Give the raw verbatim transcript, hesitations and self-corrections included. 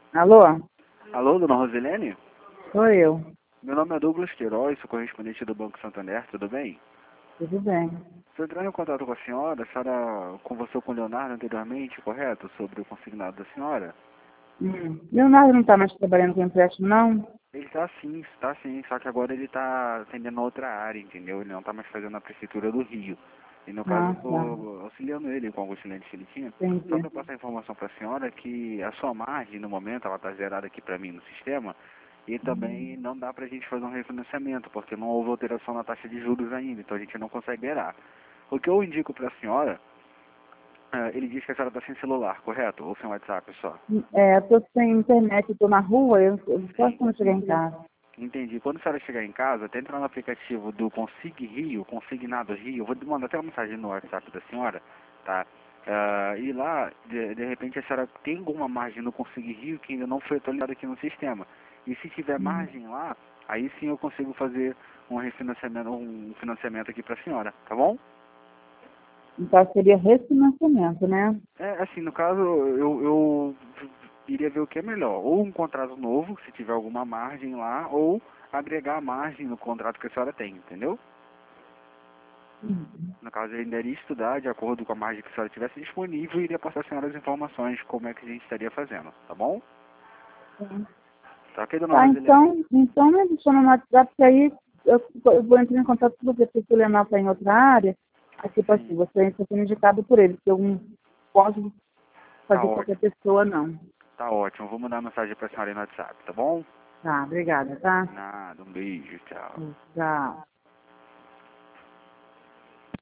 Alô? Alô, dona Rosilene? Sou eu. Meu nome é Douglas Queiroz, sou correspondente do Banco Santander, tudo bem? Tudo bem. Estou entrando em contato com a senhora, a senhora conversou com o Leonardo anteriormente, correto? Sobre o consignado da senhora? Hum. Leonardo não está mais trabalhando com empréstimo, não? Ele está sim, está sim, só que agora ele está atendendo outra área, entendeu? Ele não está mais fazendo a prefeitura do Rio. E no caso eu Ah, tá. estou auxiliando ele com alguns clientes que ele tinha. Só Entendi. para passar a informação para a senhora que a sua margem no momento, ela está zerada aqui para mim no sistema. E também não dá para a gente fazer um refinanciamento, porque não houve alteração na taxa de juros ainda, então a gente não consegue zerar. O que eu indico para a senhora, eh, ele diz que a senhora está sem celular, correto? Ou sem WhatsApp só? É, eu tô sem internet, estou na rua, eu, eu só Sim. quando chegar em casa. Entendi. Quando a senhora chegar em casa, tenta entrar no aplicativo do Consig Rio, Consignado Rio. Eu vou mandar até uma mensagem no WhatsApp da senhora, tá? Ah, e lá, de, de repente, a senhora tem alguma margem no Consig Rio que ainda não foi atualizada aqui no sistema. E se tiver Hum. margem lá, aí sim eu consigo fazer um refinanciamento, um financiamento aqui para a senhora, tá bom? Então seria refinanciamento, né? É, assim, no caso, eu, eu iria ver o que é melhor. Ou um contrato novo, se tiver alguma margem lá, ou agregar a margem no contrato que a senhora tem, entendeu? Hum. No caso, eu ainda iria estudar de acordo com a margem que a senhora tivesse disponível e iria passar a senhora as informações de como é que a gente estaria fazendo, tá bom? Sim. Tá ok, dona Tá, Rosilene? então, então me adiciona no WhatsApp, que aí eu, eu vou entrar em contato com você, porque o Leonardo está em outra área. Aí, tipo assim, Sim, você está sendo indicado por ele, porque eu não posso tá fazer qualquer ótimo, pessoa, não. tá ótimo. Vou mandar mensagem pra senhora aí no WhatsApp, tá bom? Tá, obrigada, tá? Nada, um beijo, tchau. Tchau.